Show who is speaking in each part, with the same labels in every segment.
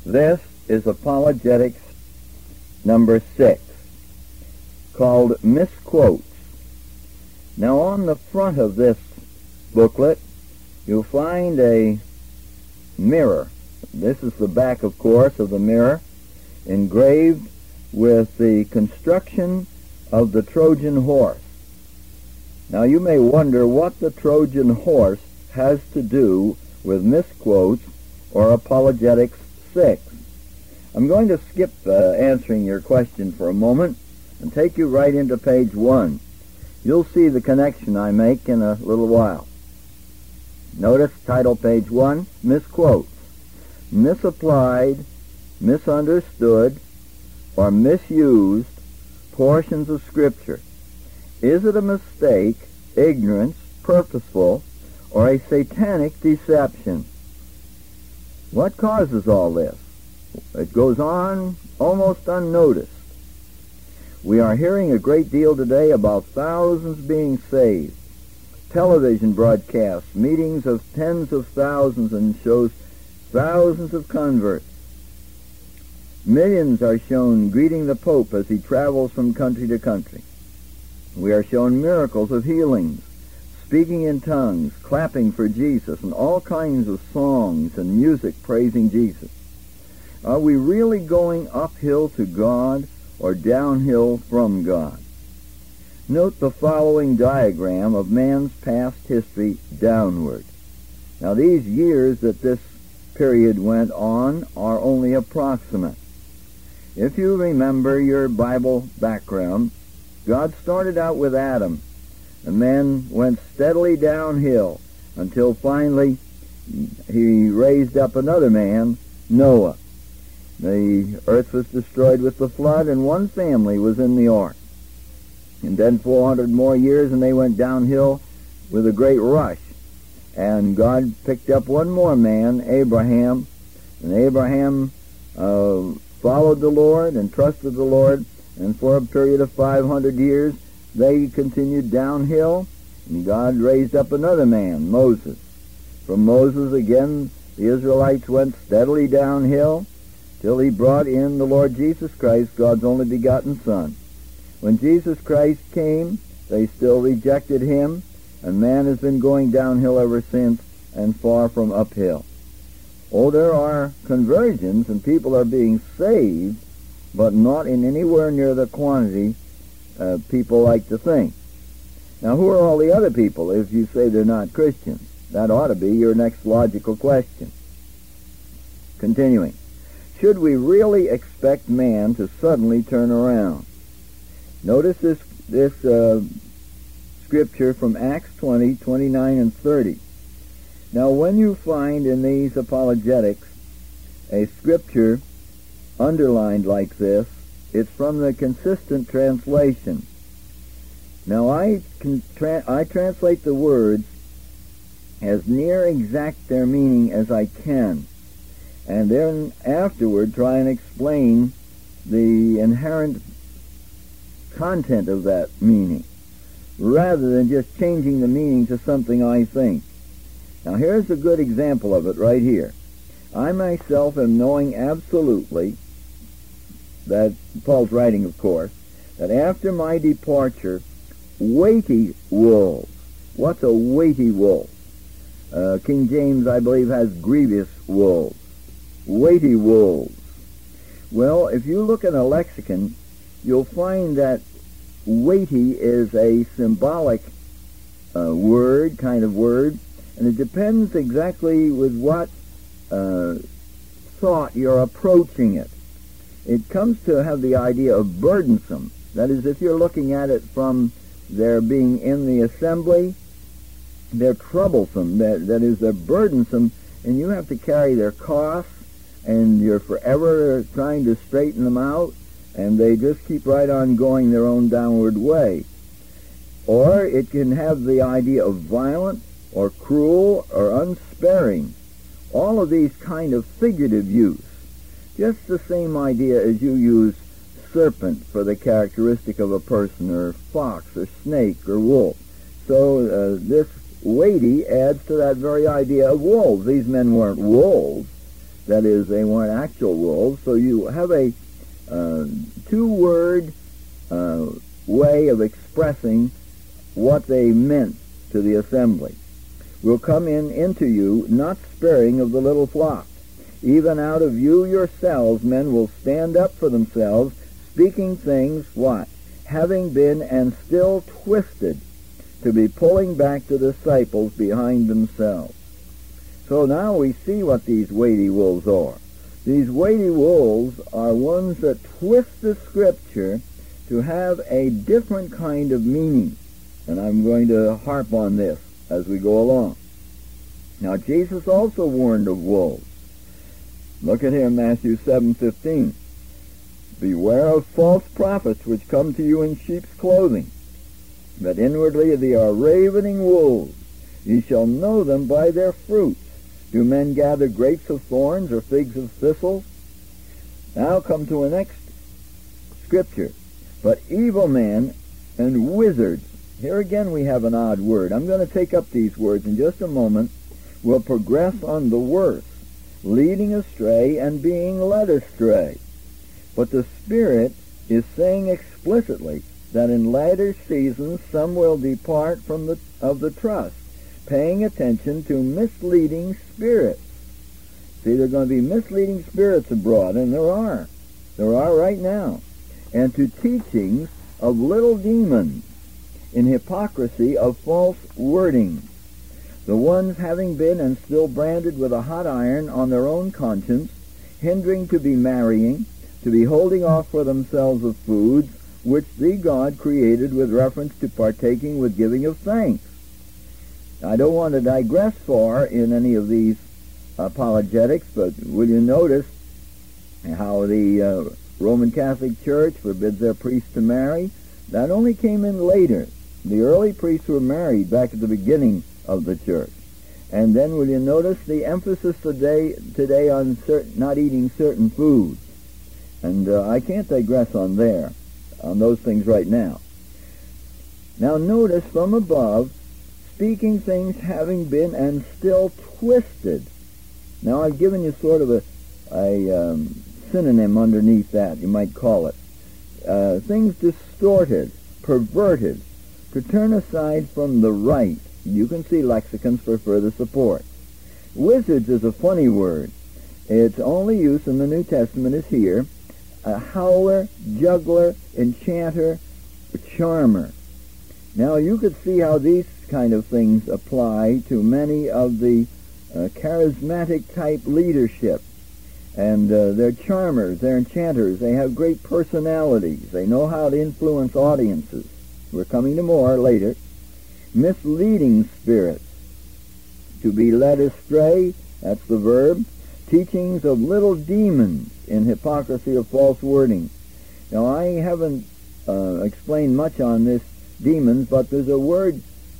Speaker 1: This is Apologetics number 6, called Misquotes. Now on the front of this booklet, you'll find a mirror. This is the back, of course, of the mirror, engraved with the construction of the Trojan horse. Now you may wonder what the Trojan horse has to do with misquotes or Apologetics 6. I'm going to skip answering your question for a moment and take you right into page 1. You'll see the connection I make in a little while. Notice title page 1, Misquotes. Misapplied, misunderstood, or misused portions of Scripture. Is it a mistake, ignorance, purposeful, or a satanic deception? What causes all this? It goes on almost unnoticed. We are hearing a great deal today about thousands being saved. Television broadcasts, meetings of tens of thousands, and shows thousands of converts. Millions are shown greeting the Pope as he travels from country to country. We are shown miracles of healings, speaking in tongues, clapping for Jesus, and all kinds of songs and music praising Jesus. Are we really going uphill to God or downhill from God? Note the following diagram of man's past history downward. Now these years that this period went on are only approximate. If you remember your Bible background, God started out with Adam and then went steadily downhill until finally he raised up another man, Noah. The earth was destroyed with the flood, and one family was in the ark. And then 400 more years, and they went downhill with a great rush. And God picked up one more man, Abraham, and Abraham followed the Lord and trusted the Lord, and for a period of 500 years, they continued downhill, and God raised up another man, Moses. From Moses, again, the Israelites went steadily downhill, till he brought in the Lord Jesus Christ, God's only begotten Son. When Jesus Christ came, they still rejected him, and man has been going downhill ever since, and far from uphill. Oh, there are conversions, and people are being saved, but not in anywhere near the quantity people like to think. Now, who are all the other people if you say they're not Christians? That ought to be your next logical question. Continuing. Should we really expect man to suddenly turn around? Notice this scripture from Acts 20, 29 and 30. Now, when you find in these apologetics a scripture underlined like this, it's from the Consistent Translation. Now, I translate the words as near exact their meaning as I can, and then afterward try and explain the inherent content of that meaning, rather than just changing the meaning to something I think. Now here's a good example of it right here. I myself am knowing absolutely that, Paul's writing of course, that after my departure, weighty wolves. What's a weighty wolf? King James, I believe, has grievous wolves. Weighty wolves. Well, if you look in a lexicon, you'll find that weighty is a symbolic word, kind of word, and it depends exactly with what thought you're approaching it. It comes to have the idea of burdensome. That is, if you're looking at it from their being in the assembly, they're troublesome. That is, they're burdensome, and you have to carry their costs, and you're forever trying to straighten them out, and they just keep right on going their own downward way. Or it can have the idea of violent or cruel or unsparing. All of these kind of figurative use. Just the same idea as you use serpent for the characteristic of a person, or fox or snake or wolf. So this weighty adds to that very idea of wolves. These men weren't wolves. That is, they weren't actual wolves. So you have a two-word way of expressing what they meant to the assembly. Will come into you, not sparing of the little flock. Even out of you yourselves men will stand up for themselves, speaking things, what? Having been and still twisted, to be pulling back the disciples behind themselves. So now we see what these weighty wolves are. These weighty wolves are ones that twist the Scripture to have a different kind of meaning. And I'm going to harp on this as we go along. Now, Jesus also warned of wolves. Look at here, Matthew 7:15. Beware of false prophets which come to you in sheep's clothing, but inwardly they are ravening wolves. Ye shall know them by their fruits. Do men gather grapes of thorns or figs of thistles? Now come to the next scripture. But evil men and wizards, here again we have an odd word. I'm going to take up these words in just a moment, will progress on the worse, leading astray and being led astray. But the Spirit is saying explicitly that in later seasons some will depart from the trust, paying attention to misleading spirits. See, there are going to be misleading spirits abroad, and there are. There are right now. And to teachings of little demons, in hypocrisy of false wordings, the ones having been and still branded with a hot iron on their own conscience, hindering to be marrying, to be holding off for themselves of foods which the God created with reference to partaking with giving of thanks. I don't want to digress far in any of these apologetics, but will you notice how the Roman Catholic Church forbids their priests to marry? That only came in later. The early priests were married back at the beginning of the church. And then will you notice the emphasis today on not eating certain foods? And I can't digress on those things right now. Now notice from above, speaking things having been and still twisted. Now I've given you sort of a synonym underneath that, you might call it. Things distorted, perverted, to turn aside from the right. You can see lexicons for further support. Wizards is a funny word. Its only use in the New Testament is here. A howler, juggler, enchanter, charmer. Now you could see how these kind of things apply to many of the charismatic type leadership. And they're charmers, they're enchanters, they have great personalities, they know how to influence audiences. We're coming to more later. Misleading spirits, to be led astray, that's the verb. Teachings of little demons, in hypocrisy of false wording. Now I haven't explained much on this demons, but there's a word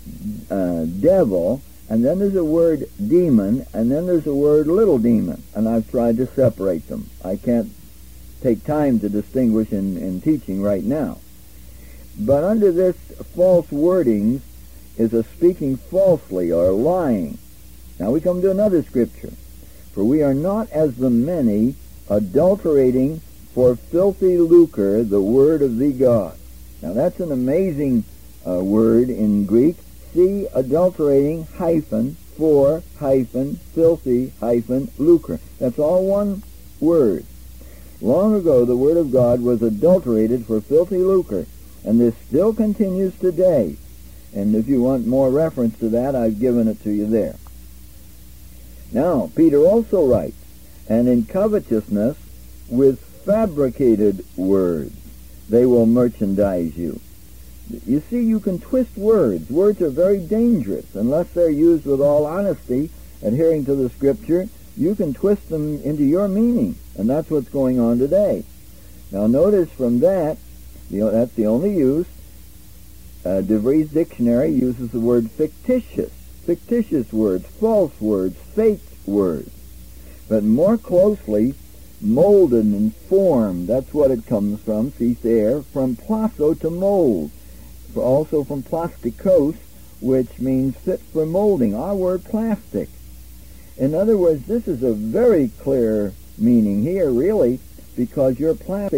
Speaker 1: devil, and then there's a word demon, and then there's a word little demon, and I've tried to separate them. I can't take time to distinguish in teaching right now. But under this false wordings is a speaking falsely or lying. Now we come to another scripture. For we are not as the many, adulterating for filthy lucre the word of the God. Now that's an amazing word in Greek. See, adulterating for filthy lucre. That's all one word. Long ago the word of God was adulterated for filthy lucre, and this still continues today. And if you want more reference to that, I've given it to you there. Now, Peter also writes, and in covetousness with fabricated words they will merchandise you. You see, you can twist words. Words are very dangerous. Unless they're used with all honesty, adhering to the Scripture, you can twist them into your meaning. And that's what's going on today. Now notice from that, that's the only use. DeVries Dictionary uses the word fictitious. Fictitious words, false words, fake words. But more closely, molded and formed. That's what it comes from. See there, from plasso to mold. Also from plastikos, which means fit for molding. Our word plastic. In other words, this is a very clear meaning here, really, because your plastic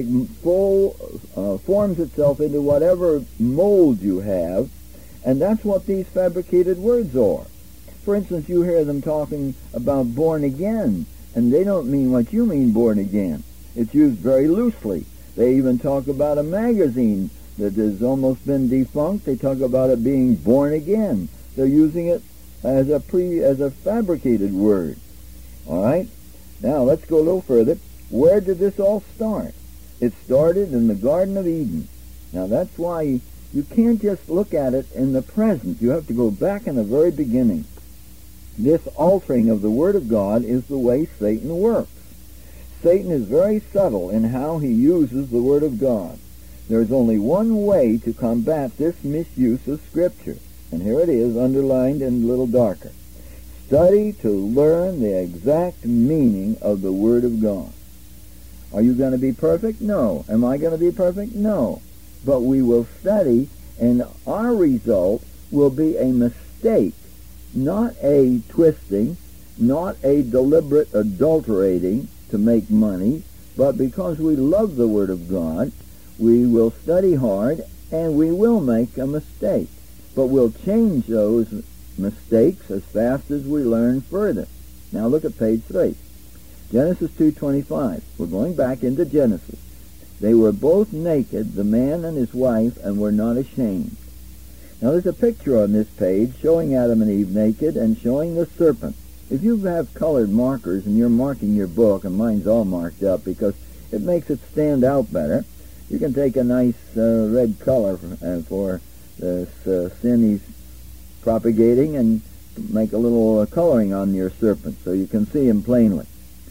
Speaker 1: forms itself into whatever mold you have, and that's what these fabricated words are. For instance, you hear them talking about born again, and they don't mean what you mean, born again. It's used very loosely. They even talk about a magazine that has almost been defunct. They talk about it being born again. They're using it as a fabricated word. All right? Now, let's go a little further. Where did this all start? It started in the Garden of Eden. Now, that's why you can't just look at it in the present. You have to go back in the very beginning. This altering of the Word of God is the way Satan works. Satan is very subtle in how he uses the Word of God. There's only one way to combat this misuse of Scripture, and here it is, underlined in a little darker. Study to learn the exact meaning of the Word of God. Are you going to be perfect? No. Am I going to be perfect? No. But we will study, and our result will be a mistake, not a twisting, not a deliberate adulterating to make money, but because we love the Word of God, we will study hard, and we will make a mistake. But we'll change those mistakes as fast as we learn further. Now look at page 3. Genesis 2:25. We're going back into Genesis. They were both naked, the man and his wife, and were not ashamed. Now there's a picture on this page showing Adam and Eve naked and showing the serpent. If you have colored markers and you're marking your book, and mine's all marked up because it makes it stand out better, you can take a nice red color for this sin he's propagating and make a little coloring on your serpent so you can see him plainly.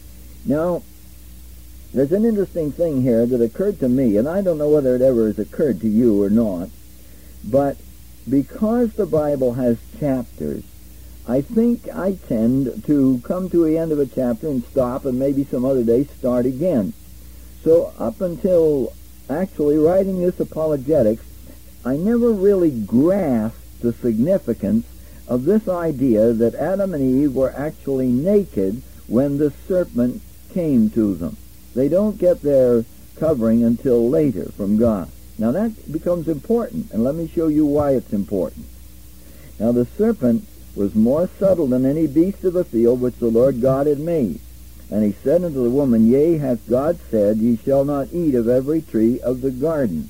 Speaker 1: Now, there's an interesting thing here that occurred to me, and I don't know whether it ever has occurred to you or not, but because the Bible has chapters, I think I tend to come to the end of a chapter and stop and maybe some other day start again. So up until actually writing this apologetics, I never really grasped the significance of this idea that Adam and Eve were actually naked when the serpent came to them. They don't get their covering until later from God. Now that becomes important, and let me show you why it's important. Now the serpent was more subtle than any beast of the field which the Lord God had made. And he said unto the woman, Yea, hath God said, Ye shall not eat of every tree of the garden.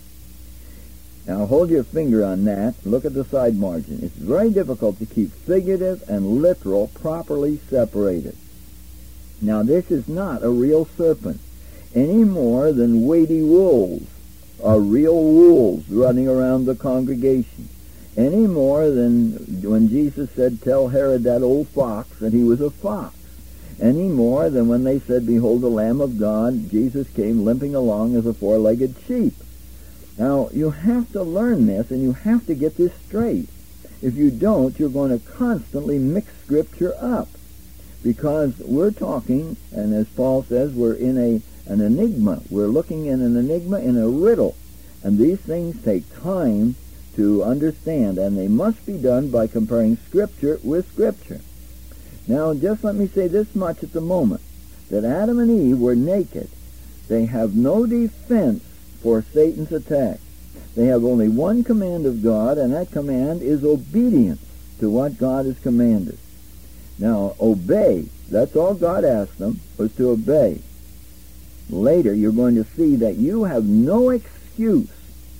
Speaker 1: Now hold your finger on that. Look at the side margin. It's very difficult to keep figurative and literal properly separated. Now this is not a real serpent, any more than weighty wolves are real wolves running around the congregation, any more than when Jesus said, Tell Herod that old fox that he was a fox, any more than when they said, Behold the Lamb of God, Jesus came limping along as a four-legged sheep. Now, you have to learn this, and you have to get this straight. If you don't, you're going to constantly mix Scripture up. Because we're talking, and as Paul says, we're in an enigma. We're looking in an enigma, in a riddle. And these things take time to understand, and they must be done by comparing Scripture with Scripture. Now, just let me say this much at the moment, that Adam and Eve were naked. They have no defense for Satan's attack. They have only one command of God, and that command is obedience to what God has commanded. Now, obey. That's all God asked them, was to obey. Later, you're going to see that you have no excuse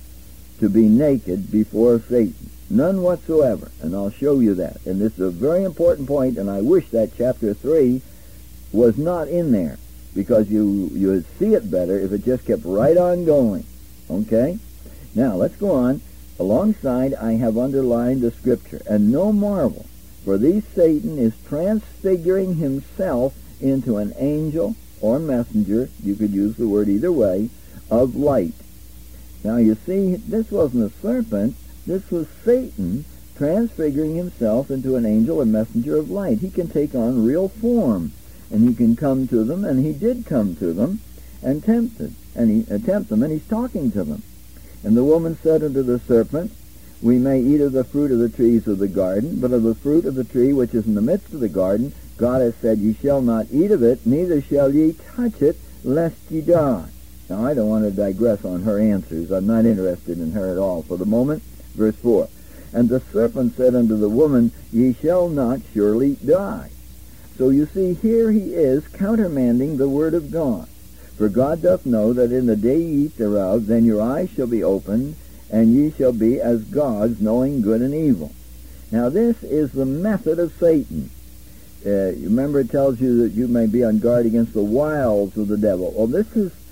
Speaker 1: to be naked before Satan. None whatsoever. And I'll show you that. And this is a very important point, and I wish that chapter 3 was not in there, because you would see it better if it just kept right on going. Okay? Now, let's go on. Alongside, I have underlined the Scripture. And no marvel, for these Satan is transfiguring himself into an angel or messenger, you could use the word either way, of light. Now, you see, this wasn't a serpent. This was Satan transfiguring himself into an angel or messenger of light. He can take on real form, and he can come to them, and he did come to them, and tempt them, and he's talking to them. And the woman said unto the serpent, We may eat of the fruit of the trees of the garden, but of the fruit of the tree which is in the midst of the garden, God has said, ye shall not eat of it, neither shall ye touch it, lest ye die. Now, I don't want to digress on her answers. I'm not interested in her at all for the moment. Verse 4. And the serpent said unto the woman, ye shall not surely die. So you see, here he is countermanding the word of God. For God doth know that in the day ye eat thereof, then your eyes shall be opened, and ye shall be as gods, knowing good and evil. Now this is the method of Satan. Remember, it tells you that you may be on guard against the wiles of the devil. Well, that's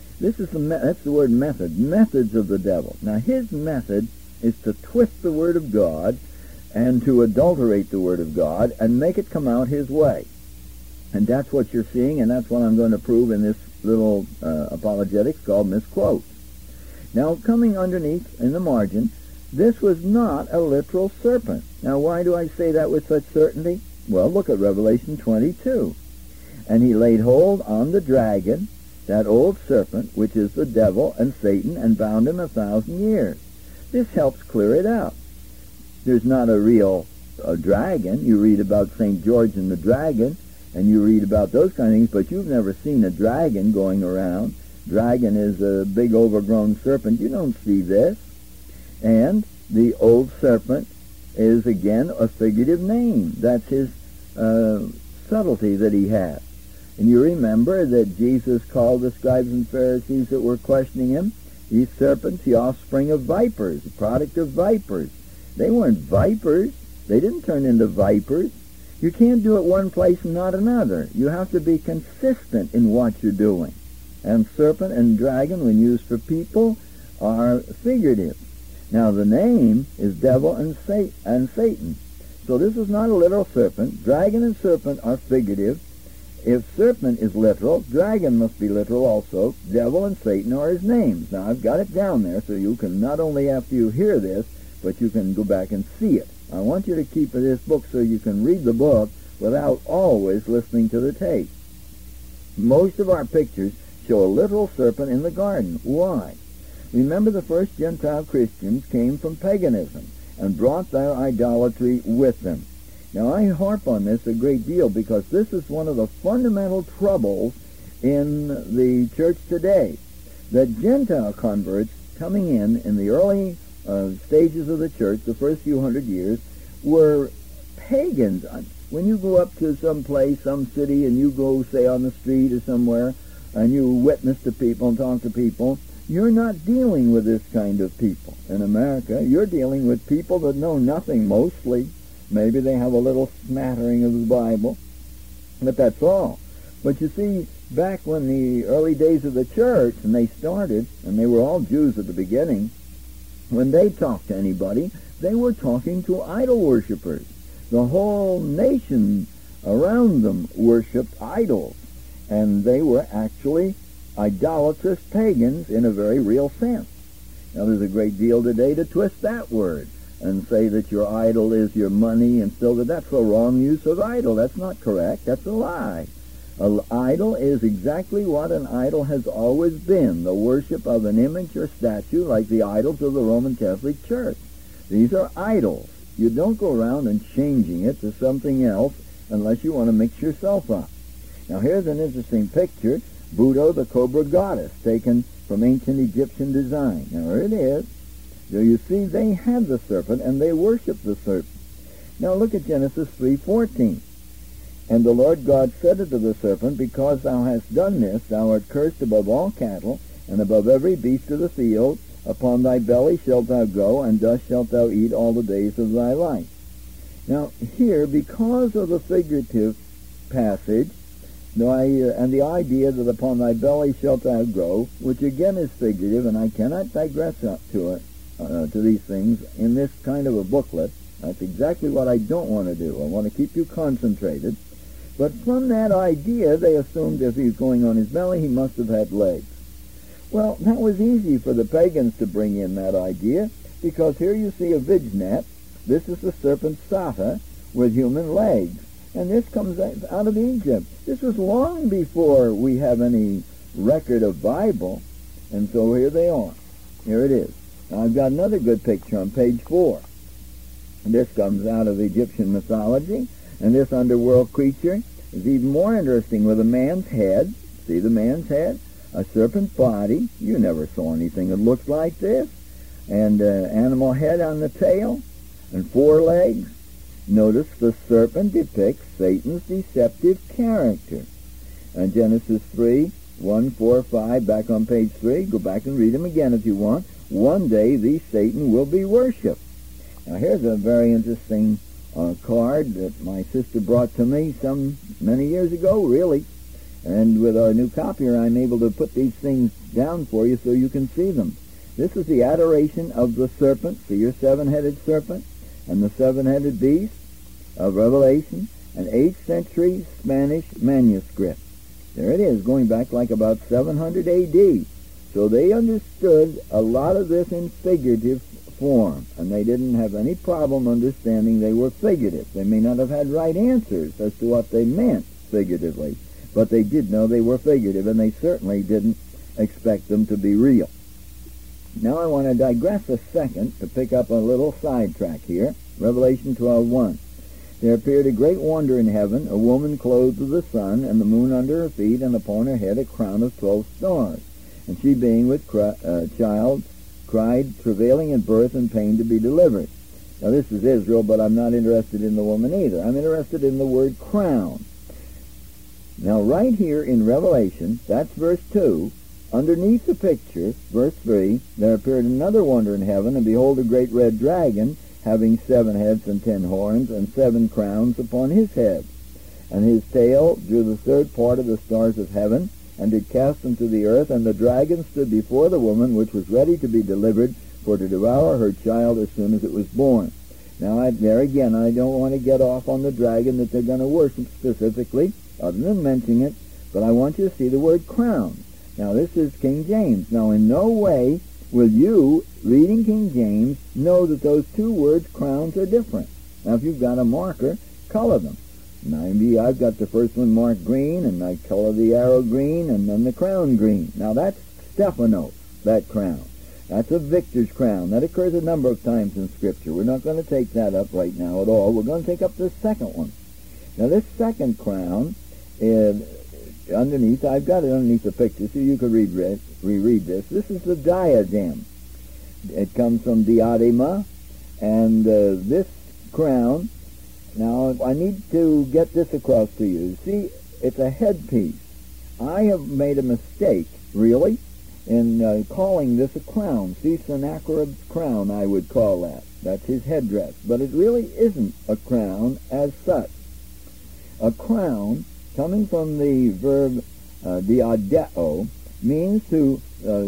Speaker 1: the word method. Methods of the devil. Now his method is to twist the word of God and to adulterate the word of God and make it come out his way. And that's what you're seeing, and that's what I'm going to prove in this little apologetics called Misquotes. Now, coming underneath in the margin, this was not a literal serpent. Now, why do I say that with such certainty? Well, look at Revelation 22. And he laid hold on the dragon, that old serpent, which is the devil and Satan, and bound him 1,000 years. This helps clear it up. There's not a real dragon. You read about St. George and the dragon, and you read about those kind of things, but you've never seen a dragon going around. Dragon is a big overgrown serpent. You don't see this. And the old serpent is, again, a figurative name. That's his subtlety that he has. And you remember that Jesus called the scribes and Pharisees that were questioning him, these serpents, the offspring of vipers, the product of vipers. They weren't vipers. They didn't turn into vipers. You can't do it one place and not another. You have to be consistent in what you're doing. And serpent and dragon, when used for people, are figurative. Now, the name is devil and Satan. So this is not a literal serpent. Dragon and serpent are figurative. If serpent is literal, dragon must be literal also. Devil and Satan are his names. Now, I've got it down there so you can, not only after you hear this, but you can go back and see it. I want you to keep this book so you can read the book without always listening to the tape. Most of our pictures show a literal serpent in the garden. Why? Remember, the first Gentile Christians came from paganism and brought their idolatry with them. Now, I harp on this a great deal because this is one of the fundamental troubles in the church today. That Gentile converts coming in the early stages of the church, the first few hundred years, were pagans. When you go up to some place, some city, and you go, say, on the street or somewhere, and you witness to people and talk to people, you're not dealing with this kind of people. In America, you're dealing with people that know nothing mostly. Maybe they have a little smattering of the Bible, but that's all. But you see, back when the early days of the church, and they started, and they were all Jews at the beginning, when they talked to anybody, they were talking to idol worshippers. The whole nation around them worshipped idols, and they were actually idolatrous pagans in a very real sense. Now, there's a great deal today to twist that word and say that your idol is your money, and still that's a wrong use of idol. That's not correct. That's a lie. An idol is exactly what an idol has always been, the worship of an image or statue like the idols of the Roman Catholic Church. These are idols. You don't go around and changing it to something else unless you want to mix yourself up. Now, here's an interesting picture, Buto, the cobra goddess, taken from ancient Egyptian design. Now, here it is. So you see, they had the serpent, and they worshiped the serpent. Now, look at Genesis 3:14. And the Lord God said unto the serpent, because thou hast done this, thou art cursed above all cattle, and above every beast of the field. Upon thy belly shalt thou go, and dust shalt thou eat all the days of thy life. Now, here, because of the figurative passage, and the idea that upon thy belly shalt thou go, which again is figurative, and I cannot digress up to these things in this kind of a booklet. That's exactly what I don't want to do. I want to keep you concentrated. But from that idea, they assumed if he was going on his belly, he must have had legs. Well, that was easy for the pagans to bring in that idea, because here you see a Vijnat. This is the serpent Sata with human legs. And this comes out of Egypt. This was long before we have any record of Bible. And so here they are. Here it is. Now, I've got another good picture on page 4. And this comes out of Egyptian mythology. And this underworld creature It's even more interesting with a man's head. See the man's head? A serpent body. You never saw anything that looks like this. And animal head on the tail and 4 legs. Notice the serpent depicts Satan's deceptive character. And Genesis 3, 1, 4, 5, back on page 3. Go back and read them again if you want. One day the Satan will be worshipped. Now here's a very interesting card that my sister brought to me many years ago, really. And with our new copier, I'm able to put these things down for you so you can see them. This is the adoration of the serpent, see your 7-headed serpent, and the 7-headed beast of Revelation, an 8th century Spanish manuscript. There it is, going back like about 700 A.D. So they understood a lot of this in figurative form, and they didn't have any problem understanding they were figurative. They may not have had right answers as to what they meant figuratively, but they did know they were figurative, and they certainly didn't expect them to be real. Now I want to digress a second to pick up a little sidetrack here. Revelation 12:1. There appeared a great wonder in heaven, a woman clothed with the sun, and the moon under her feet, and upon her head a crown of 12 stars. And she, being with child, cried, travailing in birth and pain to be delivered. Now this is Israel, but I'm not interested in the woman either. I'm interested in the word crown. Now right here in Revelation, that's verse 2, underneath the picture, verse 3, there appeared another wonder in heaven, and behold, a great red dragon, having 7 heads and 10 horns, and 7 crowns upon his head. And his tail drew the 3rd part of the stars of heaven, and did cast them to the earth, and the dragon stood before the woman, which was ready to be delivered, for to devour her child as soon as it was born. Now, there again, I don't want to get off on the dragon that they're going to worship specifically, other than mentioning it, but I want you to see the word crown. Now, this is King James. Now, in no way will you, reading King James, know that those 2 words, crowns, are different. Now, if you've got a marker, color them. Maybe I've got the first one marked green, and I color the arrow green, and then the crown green. Now, that's Stephanos, that crown. That's a victor's crown. That occurs a number of times in Scripture. We're not going to take that up right now at all. We're going to take up the second one. Now, this second crown is underneath. I've got it underneath the picture, so you could reread this. This is the diadem. It comes from diadema, and this crown. Now, I need to get this across to you. See, it's a headpiece. I have made a mistake, really, in calling this a crown. See, Sennacherib's crown, I would call that. That's his headdress. But it really isn't a crown as such. A crown, coming from the verb diadeo, means to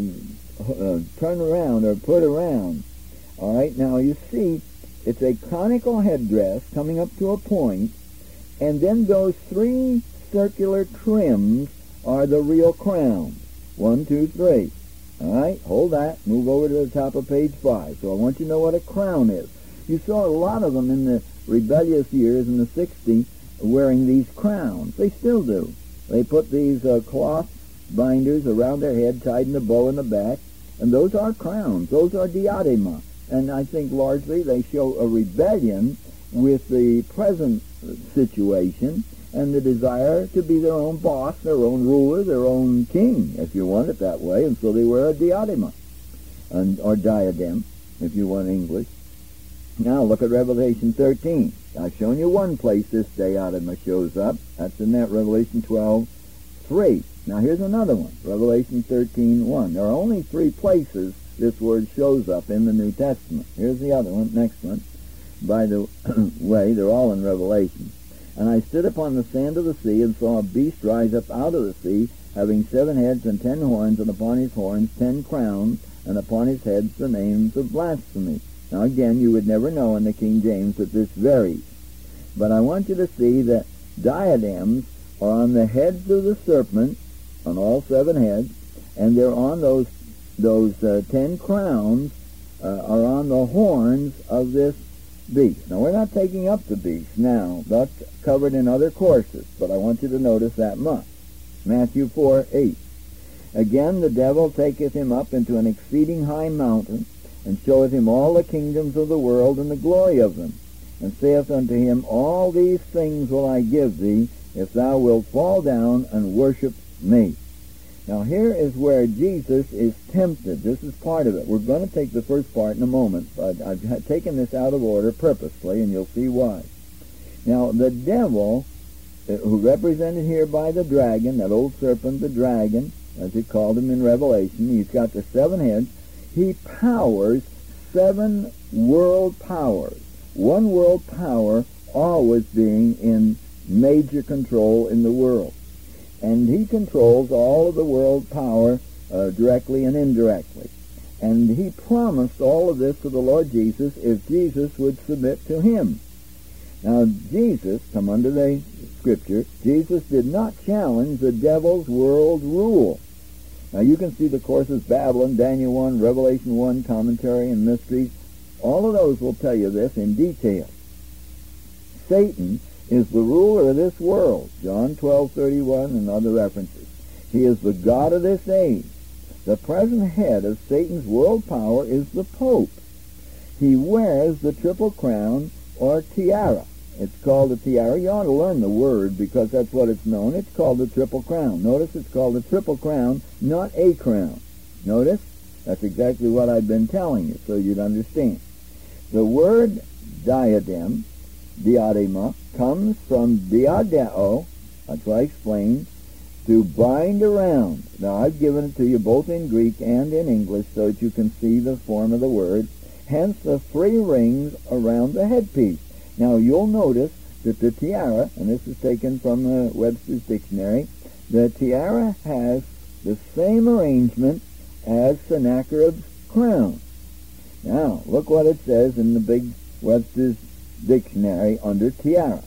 Speaker 1: turn around or put around. All right, now you see, it's a conical headdress coming up to a point, and then those 3 circular trims are the real crown. 1, 2, 3. All right, hold that. Move over to the top of page 5. So I want you to know what a crown is. You saw a lot of them in the rebellious years in the 60s wearing these crowns. They still do. They put these cloth binders around their head, tied in a bow in the back, and those are crowns. Those are diadema. And I think largely they show a rebellion with the present situation and the desire to be their own boss, their own ruler, their own king, if you want it that way. And so they wear a diadema, or diadem, if you want English. Now look at Revelation 13. I've shown you one place this diadema shows up. That's in that Revelation 12:3. Now here's another one, Revelation 13:1. There are only 3 places this word shows up in the New Testament. Here's the other one, next one. By the way, they're all in Revelation. And I stood upon the sand of the sea and saw a beast rise up out of the sea, having 7 heads and 10 horns, and upon his horns 10 crowns, and upon his heads the names of blasphemy. Now again, you would never know in the King James that this varies. But I want you to see that diadems are on the heads of the serpent, on all 7 heads, and they're on those 10 crowns are on the horns of this beast. Now, we're not taking up the beast now. That's covered in other courses, but I want you to notice that much. Matthew 4:8. Again, the devil taketh him up into an exceeding high mountain, and showeth him all the kingdoms of the world and the glory of them, and saith unto him, All these things will I give thee, if thou wilt fall down and worship me. Now here is where Jesus is tempted. This is part of it. We're going to take the first part in a moment, but I've taken this out of order purposely, and you'll see why. Now, the devil, who represented here by the dragon, that old serpent, the dragon, as he called him in Revelation, he's got the 7 heads. He powers 7 world powers. One world power always being in major control in the world. And he controls all of the world power directly and indirectly. And he promised all of this to the Lord Jesus if Jesus would submit to him. Now, Jesus, come under the Scripture, Jesus did not challenge the devil's world rule. Now, you can see the courses, Babylon, Daniel 1, Revelation 1, Commentary and Mysteries. All of those will tell you this in detail. Satan is the ruler of this world, John 12:31 and other references. He is the god of this age. The present head of Satan's world power is the Pope. He wears the triple crown or tiara. It's called a tiara. You ought to learn the word because that's what it's known. It's called the triple crown. Notice it's called the triple crown, not a crown. Notice? That's exactly what I've been telling you so you'd understand. The word diadem, diadema, comes from diadeo, that's what I explained, to bind around. Now, I've given it to you both in Greek and in English so that you can see the form of the word. Hence the 3 rings around the headpiece. Now, you'll notice that the tiara, and this is taken from Webster's Dictionary, the tiara has the same arrangement as Sennacherib's crown. Now, look what it says in the big Webster's Dictionary under tiara.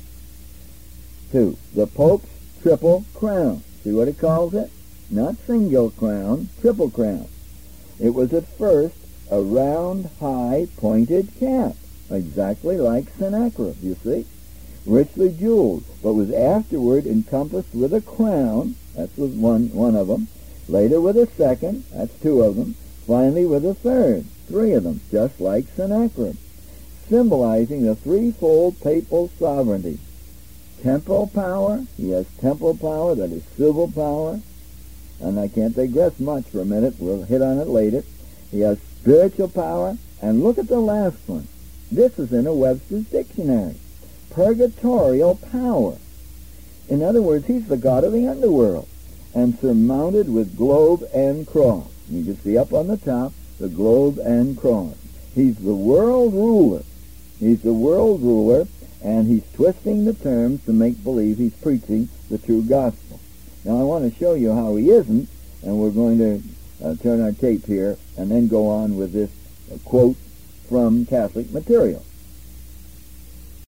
Speaker 1: 2. The Pope's triple crown. See what it calls it? Not single crown, triple crown. It was at first a round, high, pointed cap, exactly like Sennacherib, you see, richly jeweled, but was afterward encompassed with a crown. That was one of them. Later with a second. That's 2 of them. Finally with a third. 3 of them, just like Sennacherib, symbolizing the threefold papal sovereignty. Temporal power, he has temporal power, that is civil power, and I can't digress much for a minute, we'll hit on it later. He has spiritual power, and look at the last one. This is in a Webster's Dictionary. Purgatorial power. In other words, he's the god of the underworld, and surmounted with globe and cross. You can see up on the top, the globe and cross. He's the world ruler. He's the world ruler, and he's twisting the terms to make believe he's preaching the true gospel. Now, I want to show you how he isn't, and we're going to turn our tape here and then go on with this quote from Catholic material.